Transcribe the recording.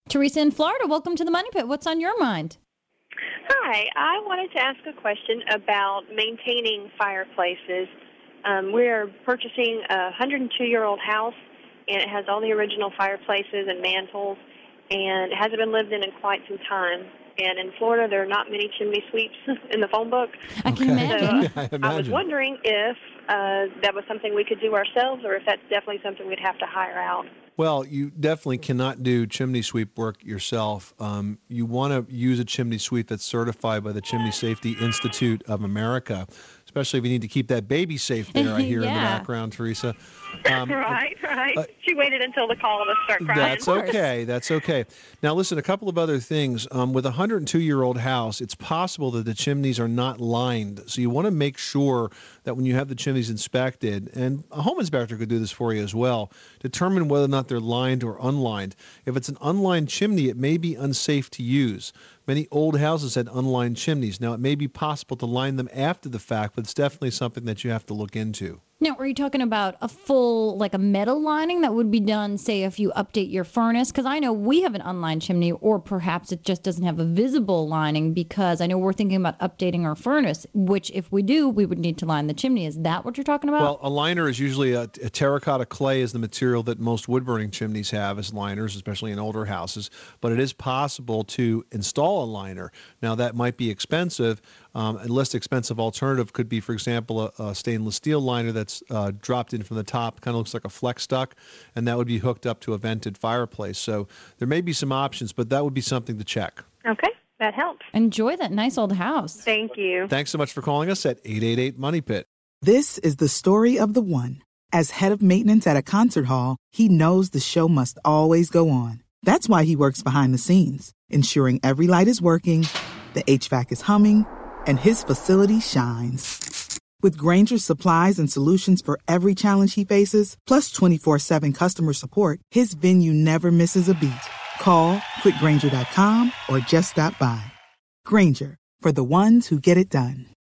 Teresa in Florida, welcome to the Money Pit. What's on your mind? Hi, I wanted to ask a question about maintaining fireplaces. We're purchasing a 102-year-old house, and it has all the original fireplaces and mantles, and it hasn't been lived in quite some time. And in Florida, there are not many chimney sweeps in the phone book. I can imagine. So I was wondering if that was something we could do ourselves, or if that's definitely something we'd have to hire out. Well, you definitely cannot do chimney sweep work yourself. You want to use a chimney sweep that's certified by the Chimney Safety Institute of America, especially if you need to keep that baby safe there, I hear in the background, Teresa. Right. She waited until the call to start crying. That's okay. Now, listen, a couple of other things. With a 102-year-old house, it's possible that the chimneys are not lined. So you want to make sure that when you have the chimneys inspected, and a home inspector could do this for you as well, determine whether or not they're lined or unlined. If it's an unlined chimney, it may be unsafe to use. Many old houses had unlined chimneys. Now, it may be possible to line them after the fact, but it's definitely something that you have to look into. Now, are you talking about a full, like a metal lining that would be done, say, if you update your furnace? Because I know we have an unlined chimney, or perhaps it just doesn't have a visible lining, because I know we're thinking about updating our furnace, which if we do, we would need to line the chimney. Is that what you're talking about? Well, a liner is usually a terracotta clay is the material that most wood-burning chimneys have as liners, especially in older houses. But it is possible to install a liner. Now, that might be expensive. A less expensive alternative could be, for example, a stainless steel liner that's dropped in from the top, kind of looks like a flex duct, and that would be hooked up to a vented fireplace. So there may be some options, but that would be something to check. Okay, that helps. Enjoy that nice old house. Thank you. Thanks so much for calling us at 888-MONEY-PIT. This is the story of the one. As head of maintenance at a concert hall, he knows the show must always go on. That's why he works behind the scenes, ensuring every light is working, the HVAC is humming, and his facility shines. With Grainger's supplies and solutions for every challenge he faces, plus 24/7 customer support, his venue never misses a beat. Call quickgrainger.com or just stop by. Grainger, for the ones who get it done.